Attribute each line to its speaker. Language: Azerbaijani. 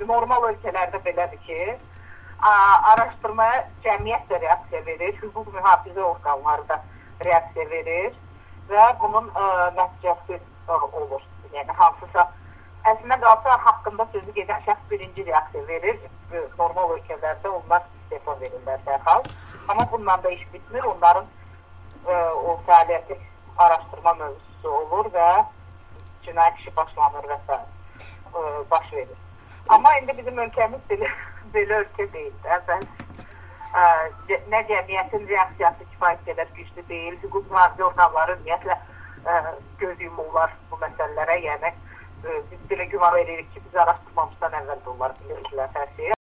Speaker 1: normal ölkələrdə belədir ki, araşdırmaya cəmiyyət də reaksiya verir, hüquq mühafizə orqanları da reaksiya verir və bunun nəticəsi olur. Yəni, hansısa əslində qalsa haqqında sözü gedən şəxs birinci reaksiya verir. Normal ölkələrdə onlar istefa verirlər dərhal. Amma bundan da iş bitmir. Onların o fəaliyyəti araşdırma mövzusu olur və cinayət işi başlanır və s. Baş verir. Amma indi bizim ölkəmiz belə ölkə deyil. Nə cəmiyyətin reaksiyası kifayət qədər güclü deyil. Hüquq mühafizə orqanları ümumiyyətlə göz yumurlar bu məsələlərə. Yəni biz belə güman edirik ki, biz araşdırmamızdan əvvəl də onlar bilirdilər hər şeyi.